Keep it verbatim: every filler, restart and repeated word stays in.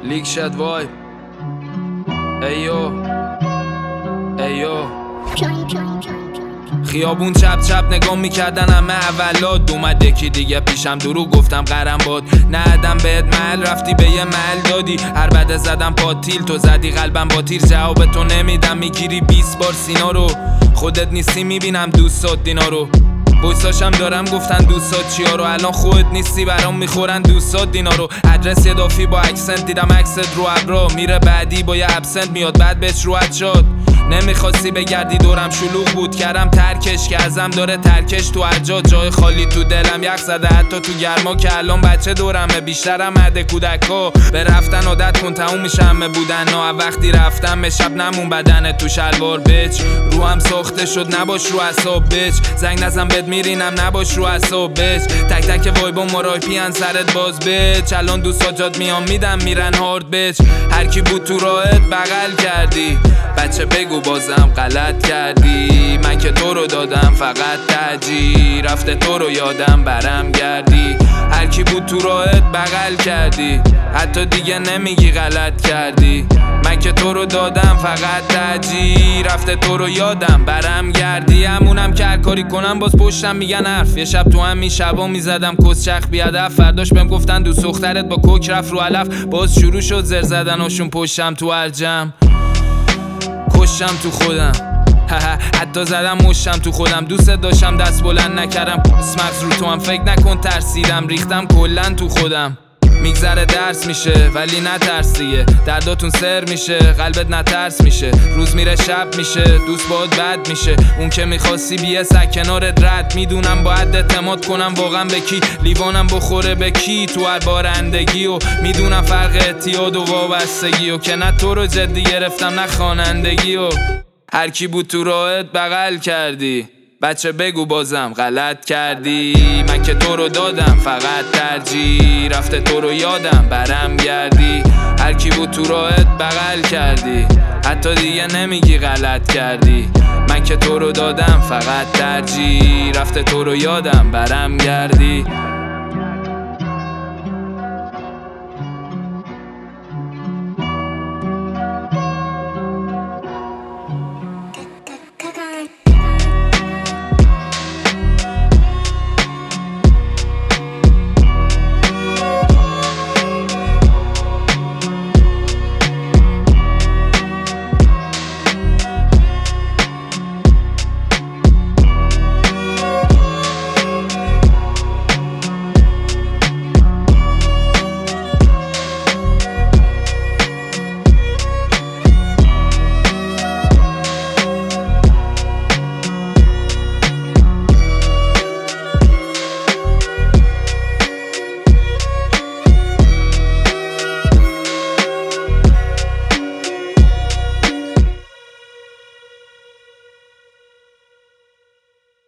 لیک شد وای ایو ایو خیابون چپ چپ نگاه میکردن همه اولاد اومد یکی دیگه پیشم درو گفتم قرم باد ندم بهت محل رفتی به یه محل دادی هر بده زدم پاتیل تو زدی قلبم با تیر جواب تو نمیدم میگیری بیست بار سینا رو خودت نیستی میبینم دوستات دینا رو بویساشم دارم گفتن دوستات چیا رو الان خودت نیستی برام میخورن دوستات دینا رو ادرس یدافی با اکسنت دیدم عکست رو ابرا میره بعدی با یه ابسنت میاد بعد بهش روحت شد نمیخواستی بگردی دورم شلوغ بود کردم ترکش که ازم داره ترکش تو ارجا جای خالی تو دلم یخ زده حتی تو گرما که الان بچه دورمه بیشترم مده کودکا به رفتن عادت کن تموم میشه همه بودن نه وقتی رفتم به شب نمون بدن تو شلوار بچ روحم ساخته شد نباش رو اعصاب بچ زنگ نزن بد میرینم نباش رو اعصاب بچ تک تک وایبا مراپی ان سرت باز بچ الان دوستا جات میام میدم میرن هارد بچ هر کی بود تو راهت بغل کردی بچه بگو بازم غلط کردی من که تو رو دادم فقط ترجیح رفته تو رو یادم برم گردی هر کی بود تو راهت بغل کردی حتی دیگه نمیگی غلط کردی من که تو رو دادم فقط ترجیح رفته تو رو یادم برم گردی همونم که هر کاری کنم باز پشتم میگن حرف یه شب تو همین شبا میزدم کس چخ بیادف فرداش بهم گفتن دوست دخترت با کوک رفت رو علف باز شروع شد زر زدناشون پشتم تو هر جمع کشم تو خودم حتی زدم مشتم تو خودم دوست داشتم دست بلند نکردم مغز رو تو هم فکر نکن ترسیدم ریختم کلن تو خودم میگذره درس میشه ولی نترسیه درداتون سر میشه قلبت نترس میشه روز میره شب میشه دوست باید بد میشه اون که میخواستی بیه سک کنارت رد میدونم باید اعتماد کنم واقعا به کی لیوانم بخوره به کی تو هر بارندگی و میدونم فرق اعتیاد و وابستگی و که نه تو رو جدی گرفتم نه خوانندگی و هر کی بود تو راهت بغل کردی بچه بگو بازم غلط کردی من که تو رو دادم فقط ترجیح رفته تو رو یادم برم گردی هر کی بود تو راهت بغل کردی حتی دیگه نمیگی غلط کردی من که تو رو دادم فقط ترجیح رفته تو رو یادم برم گردی